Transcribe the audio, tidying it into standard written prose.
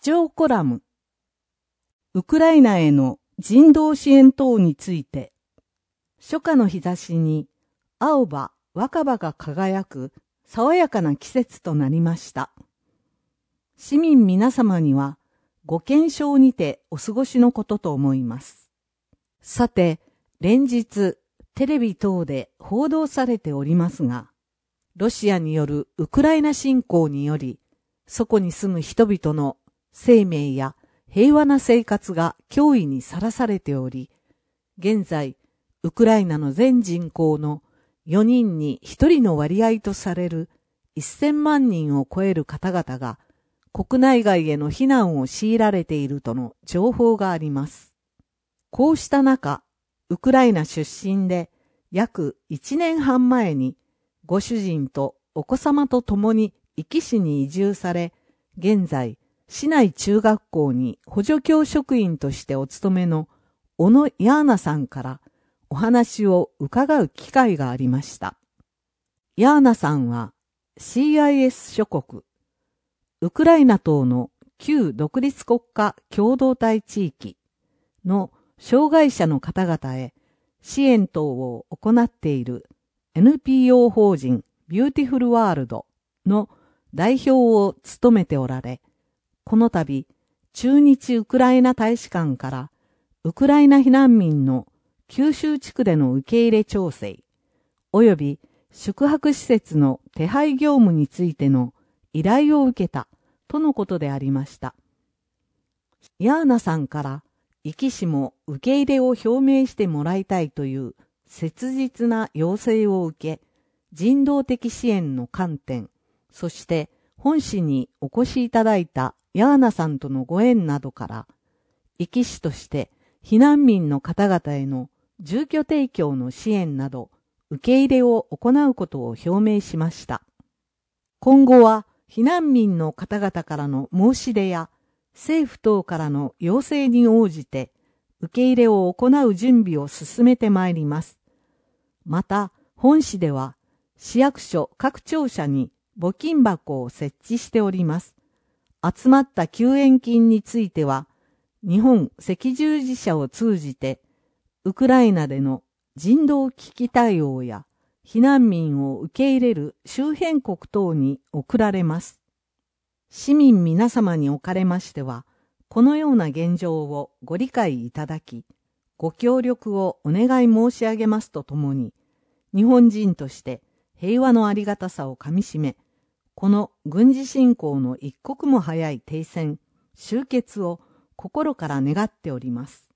張コラム。ウクライナへの人道支援等について、初夏の日差しに青葉、若葉が輝く爽やかな季節となりました。市民皆様にはご健勝にてお過ごしのことと思います。さて、連日テレビ等で報道されておりますが、ロシアによるウクライナ侵攻により、そこに住む人々の生命や平和な生活が脅威にさらされており、現在、ウクライナの全人口の4人に1人の割合とされる1000万人を超える方々が国内外への避難を強いられているとの情報があります。こうした中、ウクライナ出身で約1年半前にご主人とお子様と共に壱岐市に移住され、現在、市内中学校に補助教職員としてお勤めの小野ヤーナさんからお話を伺う機会がありました。ヤーナさんは CIS 諸国、ウクライナ等の旧独立国家共同体地域の障害者の方々へ支援等を行っている NPO 法人ビューティフルワールドの代表を務めておられ、この度、駐日ウクライナ大使館からウクライナ避難民の九州地区での受け入れ調整、及び宿泊施設の手配業務についての依頼を受けたとのことでありました。ヤーナさんから壱岐市も受け入れを表明してもらいたいという切実な要請を受け、人道的支援の観点、そして本市にお越しいただいたヤーナさんとのご縁などから、壱岐市として避難民の方々への住居提供の支援など受け入れを行うことを表明しました。今後は避難民の方々からの申し出や政府等からの要請に応じて受け入れを行う準備を進めてまいります。また、本市では市役所各庁舎に募金箱を設置しております。集まった救援金については、日本赤十字社を通じて、ウクライナでの人道危機対応や避難民を受け入れる周辺国等に送られます。市民皆様におかれましては、このような現状をご理解いただき、ご協力をお願い申し上げますとともに、日本人として平和のありがたさをかみしめ、この軍事侵攻の一刻も早い停戦、終結を心から願っております。